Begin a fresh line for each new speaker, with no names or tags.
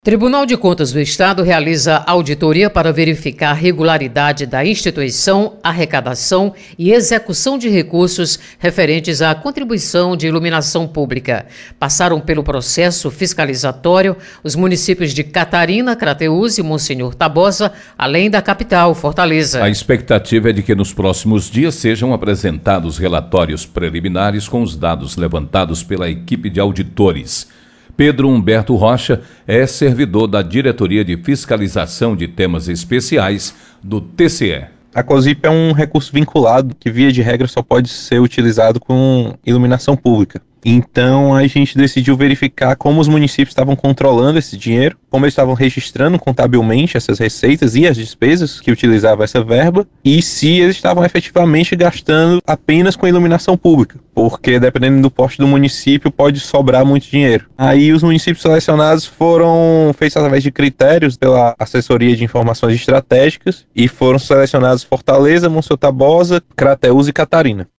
Tribunal de Contas do Estado realiza auditoria para verificar a regularidade da instituição, arrecadação e execução de recursos referentes à contribuição de iluminação pública. Passaram pelo processo fiscalizatório os municípios de Catarina, Crateús e Monsenhor Tabosa, além da capital, Fortaleza.
A expectativa é de que nos próximos dias sejam apresentados relatórios preliminares com os dados levantados pela equipe de auditores. Pedro Humberto Rocha é servidor da Diretoria de Fiscalização de Temas Especiais do TCE.
A COSIP é um recurso vinculado que, via de regra, só pode ser utilizado com iluminação pública. Então, a gente decidiu verificar como os municípios estavam controlando esse dinheiro, como eles estavam registrando contabilmente essas receitas e as despesas que utilizavam essa verba, e se eles estavam efetivamente gastando apenas com iluminação pública, porque dependendo do porte do município pode sobrar muito dinheiro. Aí os municípios selecionados foram feitos através de critérios pela Assessoria de Informações Estratégicas e foram selecionados Fortaleza, Monsenhor Tabosa, Crateús e Catarina.